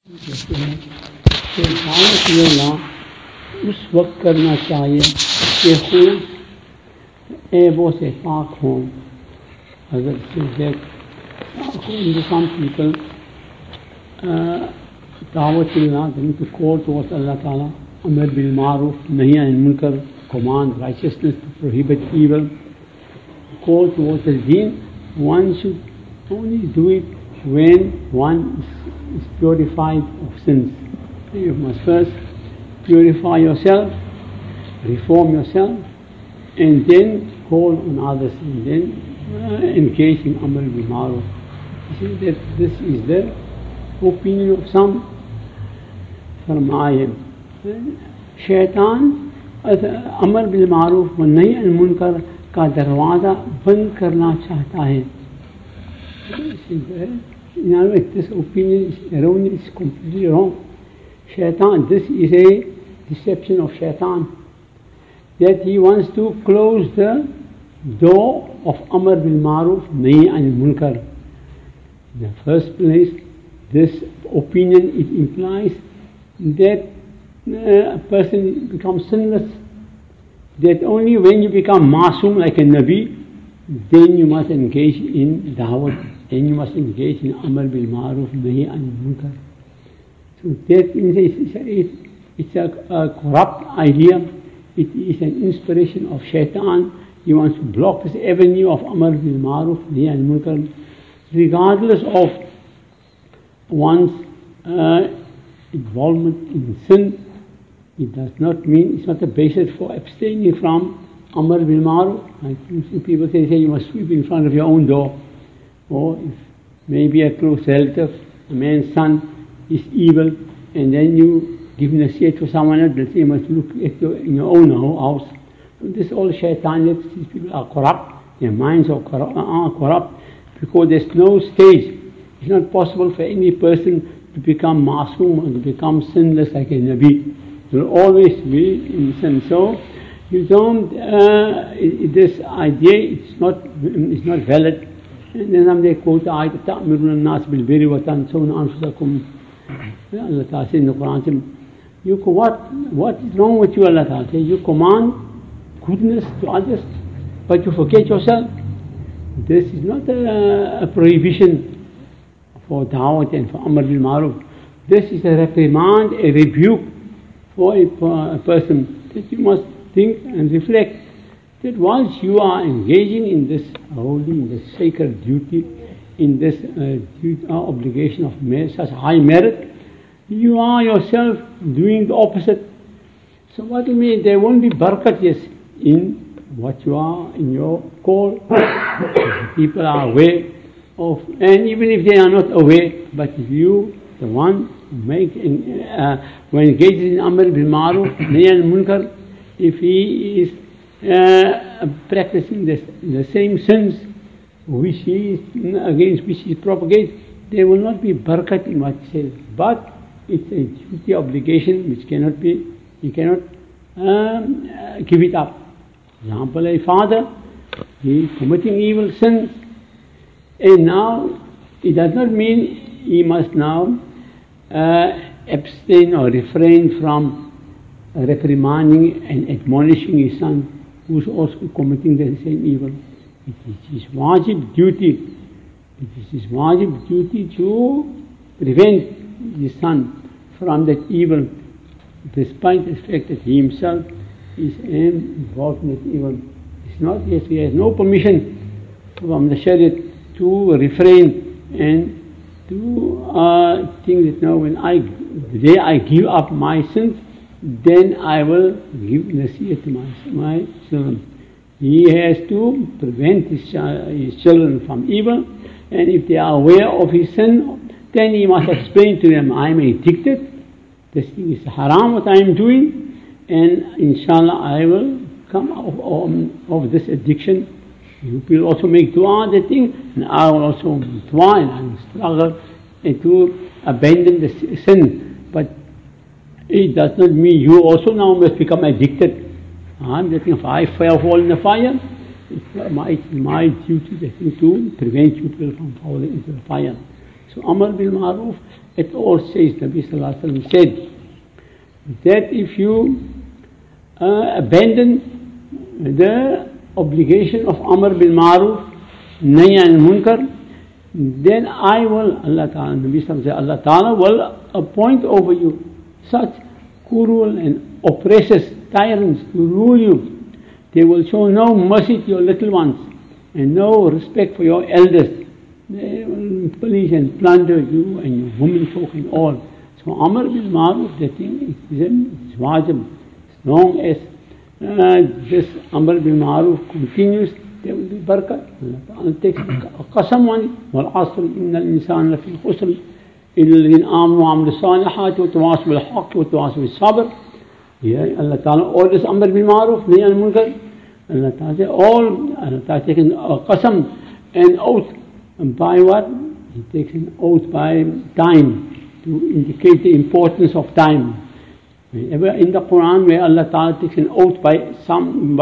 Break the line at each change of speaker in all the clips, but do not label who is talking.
कहते हैं कि दावत लेना उस वक्त करना चाहिए कि खुद ऐबों से पाक हों. अगर some people दावत लेना to call towards Allah Ta'ala, Amr bil Maruf, Nahi anil Munkar, command righteousness, to prohibit evil, call towards the deen, one should only do it when one is purified of sins. You must first purify yourself, reform yourself, and then call on others, and then engage in Amr bil Maruf. You see that this is the opinion of some. फरमाए शैतान अमर bill मारूफ व नही अनिल मुनकर का दरवाज़ा बंद करना चाहता है. This opinion is erroneous, it's completely wrong. Shaitan, this is a deception of Shaitan, that he wants to close the door of Amr bil Maruf, Nahi anil Munkar. In the first place, this opinion, it implies that a person becomes sinless, that only when you become masoom like a Nabi, then you must engage in da'wat, then you must engage in Amr bil Maruf, Nahi anil Munkar. So that it's a corrupt idea. It is an inspiration of Shaitan. He wants to block this avenue of Amr bil Maruf, Nahi anil Munkar, regardless of one's involvement in sin. It does not mean, it's not a basis for abstaining from Amr bil Maruf. Like people say you must sweep in front of your own door. Or if maybe a close relative, a man's son is evil, and then you give nasihat to someone else, they'll say you must look at in your own house. So this all shaitan, these people are corrupt, their minds are corrupt, because there's no stage. It's not possible for any person to become masoom or to become sinless like a Nabi. There will always be in sin. So you don't, this idea, it's not valid. And then they quote the ayat, تَأْمِرُونَ النَّاسِ بِالْبِرِّ وَتَنْسَوْنَ أَنفُسَكُمْ. Allah Ta'ala says in the Quran, what is wrong with you, Allah Ta'ala says? You command goodness to others, but you forget yourself. This is not a prohibition for da'wat and for Amr bil Maruf. This is a reprimand, a rebuke for a person, that you must think and reflect that once you are engaging in this holy, in this sacred duty, in this obligation of such high merit, you are yourself doing the opposite. So what do you mean? There won't be barakat, yes, in what you are, in your call. People are aware of, and even if they are not aware, but if you, the one who engages in Amr bil Maruf, Nahi anil Munkar, if he is practicing the same sins which he is against which he propagates, there will not be barakat in what he says. But it's a duty obligation which cannot be, he cannot give it up. For example, a father, he is committing evil sins, and now it does not mean he must now abstain or refrain from reprimanding and admonishing his son who is also committing the same evil. It is his wajib duty. It is his wajib duty to prevent his son from that evil, despite the fact that he himself is involved in that evil. It's not, yes, he has no permission from the Shariat to refrain and to think that no, the day I give up my sins, then I will give nasiyah to my children. He has to prevent his children from evil, and if they are aware of his sin, then he must explain to them, I am addicted, this thing is haram what I am doing, and inshallah I will come out of this addiction. You will also make dua the thing, and I will also make dua, and I will struggle and to abandon the sin. But it does not mean you also now must become addicted. I'm just if I fall in the fire, it's my duty to prevent you from falling into the fire. So Amr bil Maruf It all says, Nabi Sallallahu Alaihi Wasallam said, that if you abandon the obligation of Amr bil Maruf, Nahy anil Munkar, then I will, Allah Ta'ala, Nabi Sallallahu Alaihi Wasallam said, Allah Ta'ala will appoint over you such cruel and oppressors, tyrants to rule you. They will show no mercy to your little ones and no respect for your elders. They will pillage and plunder you and your women folk and all. So Amr bil Maruf, the thing is wajib. As long as this Amr bil Maruf continues, there will be barakat. Allah Ta'ala takes a qasam on it. Wal asr inna al-insana lafi khusr illa alladhina amanu wa amilu salihati wa tawasaw bil haqq wa tawasaw bis sabr. Yeah, Allah Ta'ala orders Amr bil Maruf, Nahy anil Munkar. Allah Ta'ala says Allah Ta'ala taken a qasam, an oath. And by what? He takes an oath by time, to indicate the importance of time. Whenever in the Quran where Allah Ta'ala takes an oath by something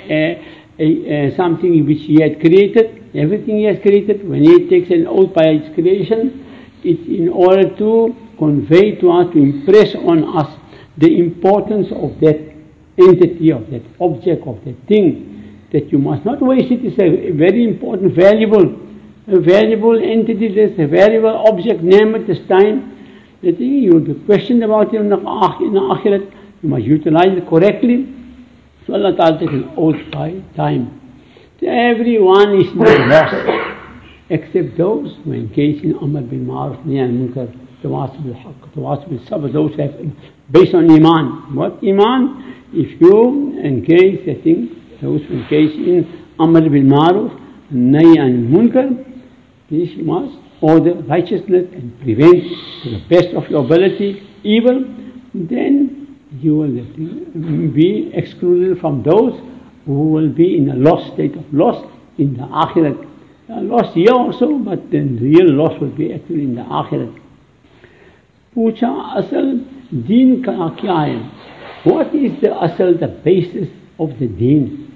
which He had created, everything He has created, when He takes an oath by its creation, it's in order to convey to us, to impress on us the importance of that entity, of that object, of that thing, that you must not waste it. It's a very important, valuable entity, this a valuable object, name at this time. The thing you will be questioned about it in the Akhirat. You must utilize it correctly. So Allah Ta'ala takes an oath by time. So everyone is not lost, except those who engage in Amr bil Ma'ruf, Nahy anil Munkar, Tawasaw bil Haqq, Tawasaw bil Sabr, those who have based on Iman. What Iman? If you engage the thing, those who engage in Amr bil Ma'ruf, Nahy anil Munkar, this you must order righteousness and prevent to the best of your ability evil, then you will be excluded from those who will be in a lost state of loss in the Akhirat. Lost here also, but then real loss will be actually in the Akhirat. Pucha asal deen ka kya hai? What is the asal, the basis of the deen?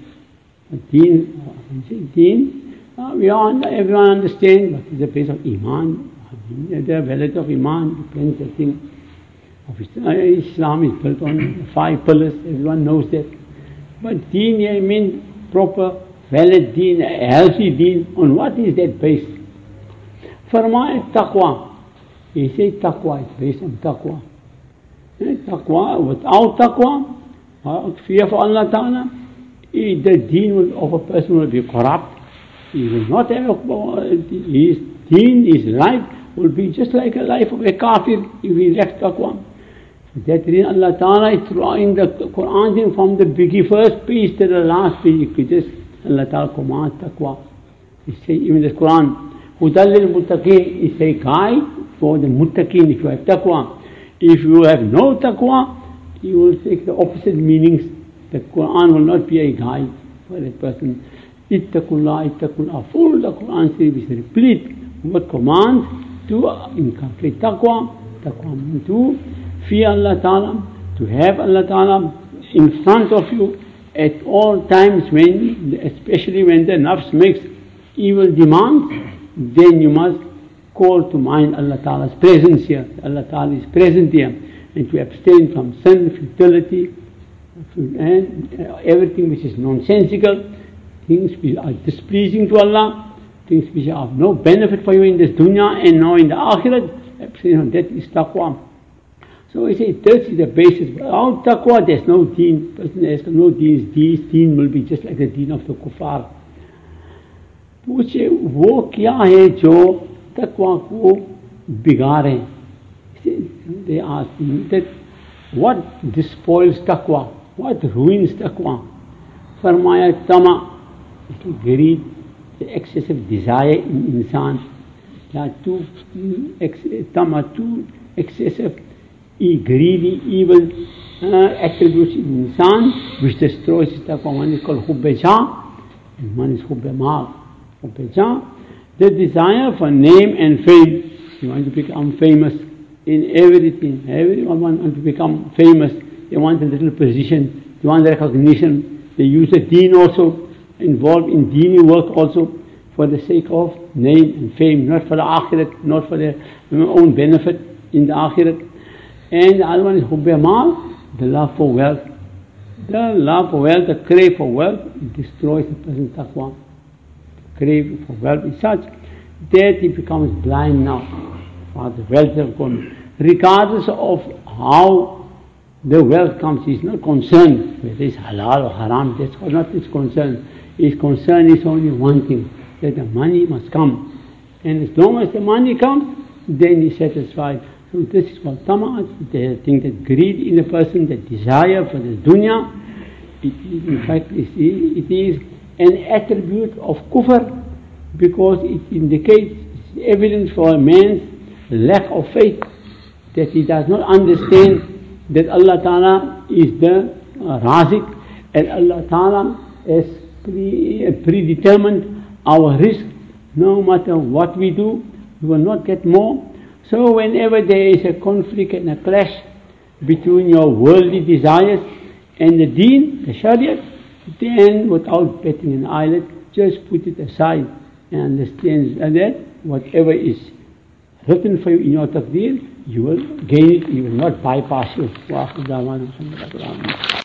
Deen, everyone understands what is the base of Iman. The validity of Iman depends, I think, of Islam is built on 5 pillars, everyone knows that. But deen, I mean proper, valid deen, a healthy deen. On what is that base? Farmaya taqwa. He says taqwa is based on taqwa. Taqwa, without taqwa, without fear for Allah Ta'ala, the deen of a person will be corrupt. He will not have his deen, his life will be just like a life of a kafir if he lacks taqwa. So that reason Allah Ta'ala is throwing the Quran from the first page to the last page. You could just, Allah Ta'ala commands taqwa. He says, even the Quran, Hudal lil muttaqin is a guide for the muttaqin if you have taqwa. If you have no taqwa, you will take the opposite meanings. The Quran will not be a guide for a person. Ittaqullah, ittaqullah. Full the Quran series is replete with commands to inculcate taqwa. Taqwa means to fear Allah Ta'ala, to have Allah Ta'ala in front of you at all times, especially when the nafs makes evil demands, then you must call to mind Allah Ta'ala's presence here. Allah Ta'ala is present here, and to abstain from sin, futility, and everything which is nonsensical, things which are displeasing to Allah, things which are of no benefit for you in this dunya and now in the akhirat. Abstain from that is taqwa. So we say this is the basis. Without taqwa there's no deen. Person has no deen. This deen will be just like the deen of the kuffar. पूछे वो क्या है जो तकवा को बिगाड़े? They ask that what despoils taqwa, what ruins taqwa? फरमाया तमा, greed, the excessive desire in insan, too excessive, greedy, evil attributes in insan, which destroys taqwa. One is called hubb jah, and one is hubb mal. Hubb jah, the desire for name and fame. You want to become famous in everything. Everyone wants to become famous. They want a little position. They want recognition. They use the deen also, involved in deeni work also, for the sake of name and fame, not for the akhirat, not for their own benefit. in the akhirat. And the other one is hubbi mal, the love for wealth. The love for wealth, the crave for wealth, it destroys a person's taqwa. Crave for wealth is such that he becomes blind now for the wealth of God. Regardless of how the wealth comes, he's not concerned whether it's halal or haram. That's not his concern. His concern is only one thing, that the money must come. And as long as the money comes, then he's satisfied. So this is called tama'at, the thing that greed in a person, the desire for the dunya. It is, in fact, it is an attribute of kufr, because it indicates, it's evidence for a man's lack of faith, that he does not understand that Allah Ta'ala is the Razik, and Allah Ta'ala has predetermined our risk. No matter what we do, we will not get more. So whenever there is a conflict and a clash between your worldly desires and the deen, the shariat, then without betting an eyelid, just put it aside and understand that whatever is written for you in your taqdeer, you will gain it, you will not bypass it.